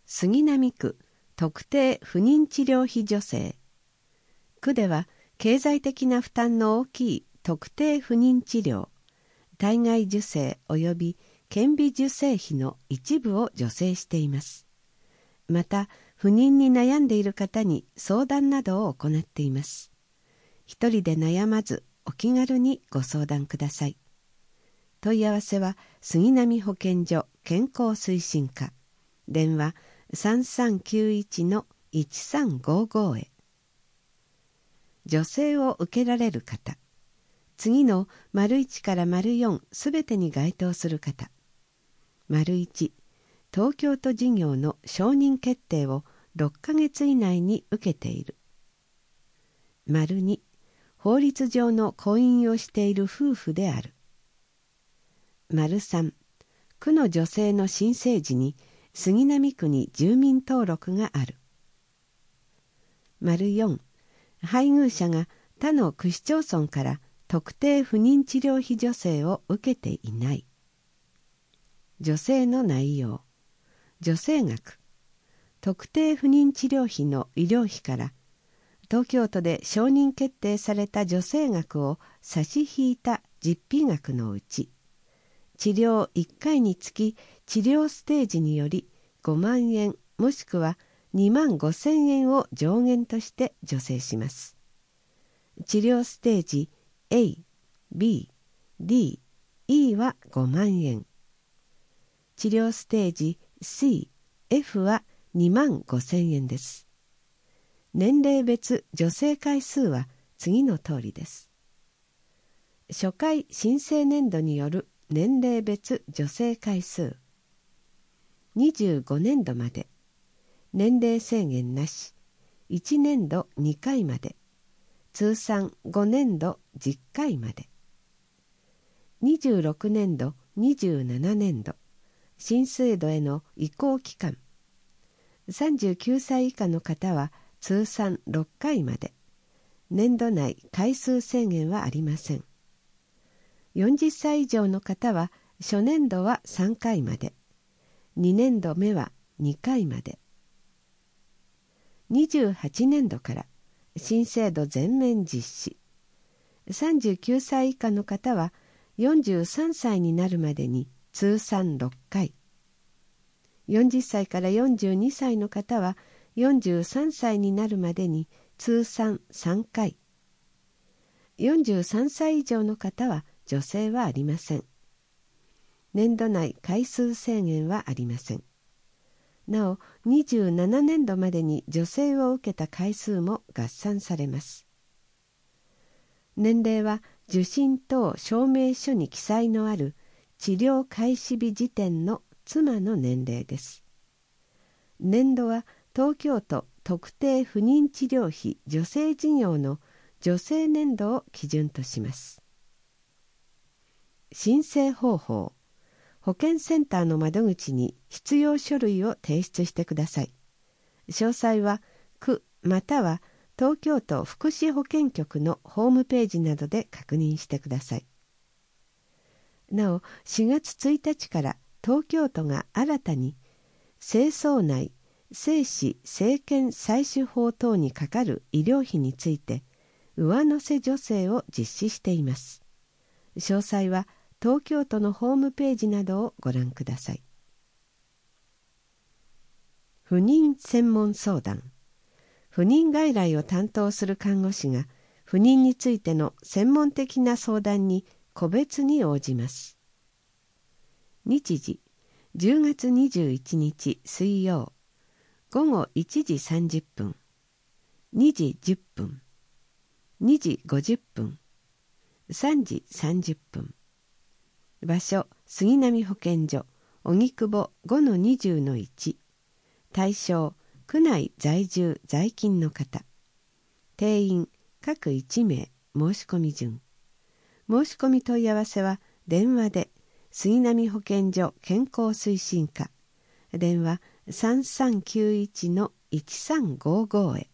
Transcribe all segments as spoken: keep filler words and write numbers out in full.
杉並区特定不妊治療費助成。区では経済的な負担の大きい特定不妊治療、体外受精及び顕微授精費の一部を助成しています。また、不妊に悩んでいる方に相談などを行っています。一人で悩まず、お気軽にご相談ください。問い合わせは杉並保健所健康推進課、電話 さんさんきゅういちのいちさんごご へ。助成を受けられる方、次の丸いちから丸よんすべてに該当する方。丸いち、東京都事業の承認決定をろっかげつ以内に受けている。丸に、法律上の婚姻をしている夫婦である。丸さん、区の助成の申請時に杉並区に住民登録がある。丸よん、配偶者が他の区市町村から特定不妊治療費助成を受けていない。助成の内容、助成額、特定不妊治療費の医療費から東京都で承認決定された助成額を差し引いた実費額のうち、治療いっかいにつき治療ステージによりごまんえんもしくはにまんごせんえんを上限として助成します。治療ステージ A、B、D、E はごまんえん。治療ステージ C、F はにまんごせんえんです。年齢別助成回数は次の通りです。初回申請年度による年齢別助成回数。にじゅうごねんどまで。年齢制限なし。いちねんどにかいまで。通算ごねんどじゅっかいまで。にじゅうろくねんどにじゅうななねんど。新制度への移行期間。さんじゅうきゅうさい以下の方は通算ろっかいまで。年度内回数制限はありません。よんじゅっさい以上の方は初年度はさんかいまで。にねんどめはにかいまで。にじゅうはちねんどから新制度全面実施。さんじゅうきゅうさい以下の方はよんじゅうさんさいになるまでに通算ろっかい。よんじゅっさいからよんじゅうにさいの方はよんじゅうさんさいになるまでに通算さんかい。よんじゅうさんさい以上の方は助成はありません。年度内回数制限はありません。なお、にじゅうななねんどまでに助成を受けた回数も合算されます。年齢は受診等証明書に記載のある治療開始日時点の妻の年齢です。年度は東京都特定不妊治療費助成事業の助成年度を基準とします。申請方法。保健センターの窓口に必要書類を提出してください。詳細は区または東京都福祉保健局のホームページなどで確認してください。なお、しがつついたちから東京都が新たに精巣内精子生検採取法等にかかる医療費について上乗せ助成を実施しています。詳細は東京都のホームページなどをご覧ください。不妊専門相談。不妊外来を担当する看護師が不妊についての専門的な相談に個別に応じます。日時じゅうがつにじゅういちにち水曜ごごいちじさんじゅっぷん、にじじゅっぷん、にじごじゅっぷん、さんじさんじゅっぷん。場所、杉並保健所、荻窪 ごのにじゅうのいち。対象、区内在住在勤の方。定員、各いちめい、申し込み順。申し込み問い合わせは、電話で、杉並保健所健康推進課。電話、さんさんきゅういちのいちさんごご へ。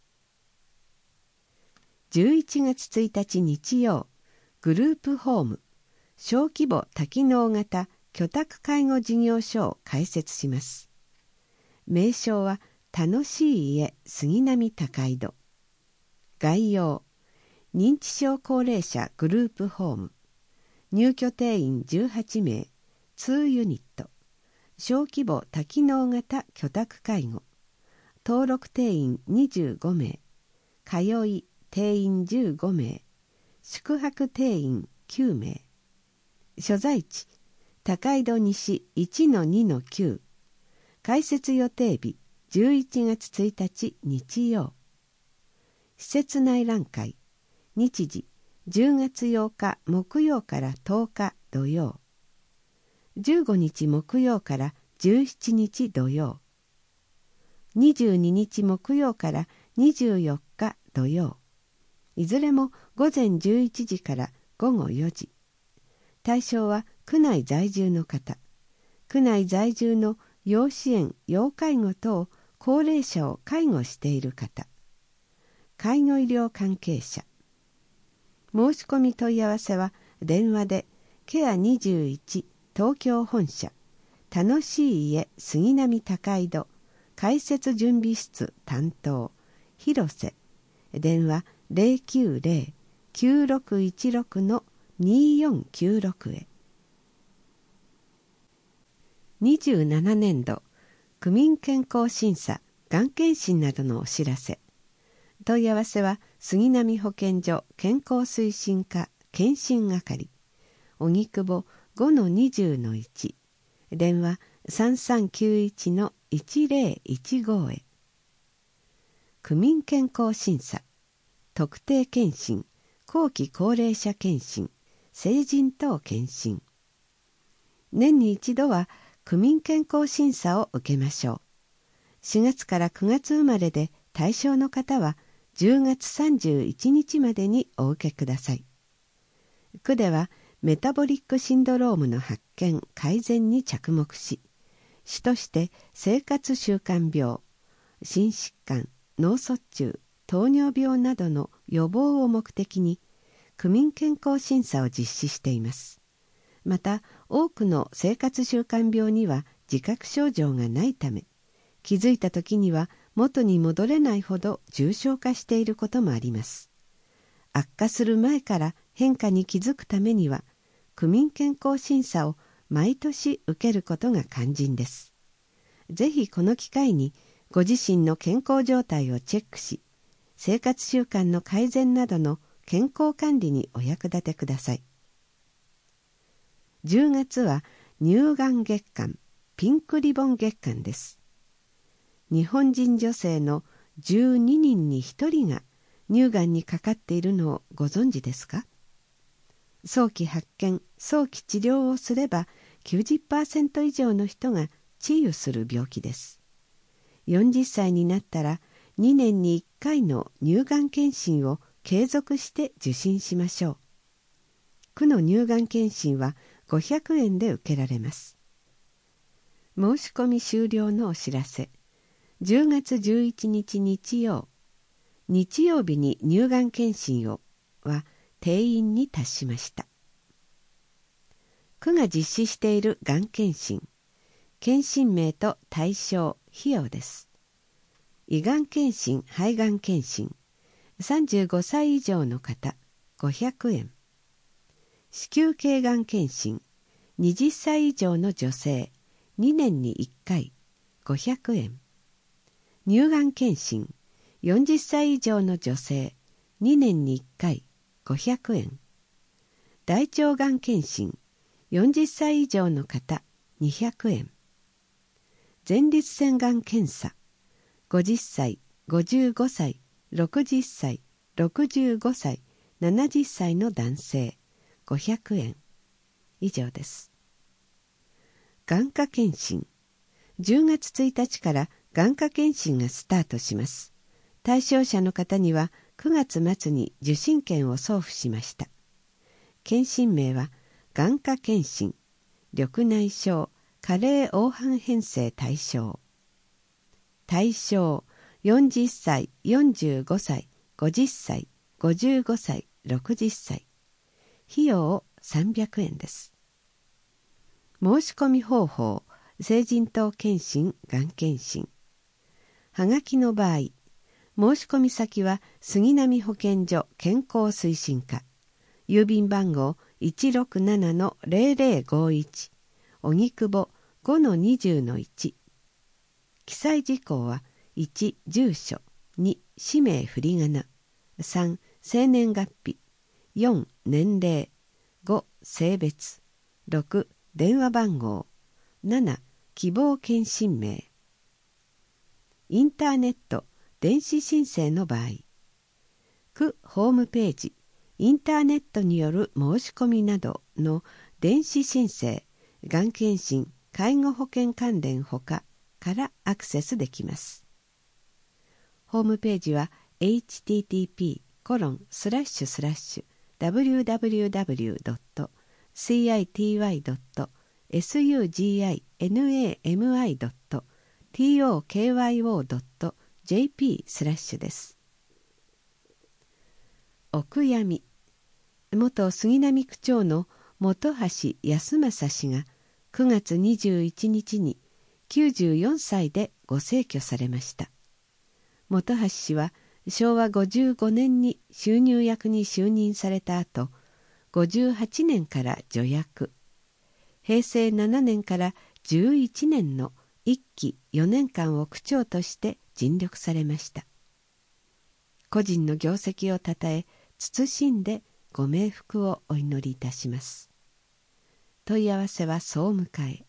じゅういちがつついたち日曜、グループホーム、小規模多機能型居宅介護事業所を開設します。 名称は楽しい家杉並高井戸。概要。認知症高齢者グループホーム。入居定員じゅうはちめい、にユニット。小規模多機能型居宅介護。登録定員にじゅうごめい。通い定員じゅうごめい。宿泊定員きゅうめい。所在地高井戸西 いちのにのきゅう。開設予定日じゅういちがつついたち日曜。施設内覧会。日時じゅうがつようか木曜からとおか土曜。じゅうごにち木曜からじゅうしちにち土曜。にじゅうににち木曜からにじゅうよっか土曜。いずれもごぜんじゅういちじからごごよじ。対象は区内在住の方。区内在住の要支援・要介護等高齢者を介護している方。介護医療関係者。申し込み問い合わせは電話でケアにじゅういち東京本社楽しい家杉並高井戸開設準備室担当広瀬電話 ゼロきゅうゼロ きゅうろくいちろく によんきゅうろく へ。にじゅうななねんど区民健康審査がん検診などのお知らせ。問い合わせは杉並保健所健康推進課検診係荻窪 ごのにじゅうのいち 電話 さんさんきゅういちのいちぜろいちご へ。区民健康審査特定健診後期高齢者健診成人等健診。年に一度は区民健康審査を受けましょう。しがつからくがつ生まれで対象の方はじゅうがつさんじゅういちにちまでにお受けください。区ではメタボリックシンドロームの発見・改善に着目し、主として生活習慣病、心疾患、脳卒中、糖尿病などの予防を目的に区民健康審査を実施しています。また多くの生活習慣病には自覚症状がないため、気づいた時には元に戻れないほど重症化していることもあります。悪化する前から変化に気づくためには、区民健康審査を毎年受けることが肝心です。ぜひこの機会にご自身の健康状態をチェックし、生活習慣の改善などの健康管理にお役立てください。じゅうがつは乳がん月間、ピンクリボン月間です。日本人女性のじゅうににんにひとりが乳がんにかかっているのをご存知ですか？早期発見、早期治療をすれば きゅうじゅっパーセント 以上の人が治癒する病気です。よんじゅっさいになったらにねんにいっかいの乳がん検診を継続して受診しましょう。区の乳がん検診はごひゃくえんで受けられます。申し込み終了のお知らせ。じゅうがつじゅういちにち日曜、日曜日に乳がん検診をは定員に達しました。区が実施しているがん検診、検診名と対象、費用です。胃がん検診、肺がん検診、さんじゅうごさい以上の方、ごひゃくえん。子宮頸がん検診、はたち以上の女性、にねんにいっかい、ごひゃくえん。乳がん検診、よんじゅっさい以上の女性、にねんにいっかい、ごひゃくえん。大腸がん検診、よんじゅっさい以上の方、にひゃくえん。前立腺がん検査、ごじゅっさい、ごじゅうごさい、ろくじゅっさい、ろくじゅうごさい、ななじゅっさいの男性、ごひゃくえん。以上です。眼科検診、じゅうがつついたちから眼科検診がスタートします。対象者の方にはくがつ末に受診券を送付しました。検診名は眼科検診、緑内障、加齢黄斑変性対象。対象、よんじゅっさい、よんじゅうごさい、ごじゅっさい、ごじゅうごさい、ろくじゅっさい。費用さんびゃくえんです。申し込み方法、成人等検診、がん検診。 はがきの場合、申込先は杉並保健所健康推進課、郵便番号 いちろくななのぜろぜろごいち、荻窪 ごのにじゅうのいち。記載事項は、いち住所、に氏名振り仮名、さん生年月日、よん年齢、ご性別、ろく電話番号、なな希望検診名。インターネット電子申請の場合、区ホームページインターネットによる申し込みなどの電子申請、がん検診、介護保険関連ほかからアクセスできます。ホームページは エイチティーティーピーコロンスラッシュスラッシュダブリューダブリューダブリュードットシーアイティーワイドットエスユージーアイエヌエーエムアイドットティーオーケーワイオードットジェーピースラッシュです。お悔やみ。元杉並区長の本橋康正氏がくがつにじゅういちにちにきゅうじゅうよんさいでご逝去されました。本橋氏はしょうわごじゅうごねんに収入役に就任された後、ごじゅうはちねんから助役、へいせいななねんからじゅういちねんのいっきよねんかんを区長として尽力されました。個人の業績をたたえ、謹んでご冥福をお祈りいたします。問い合わせは総務課へ。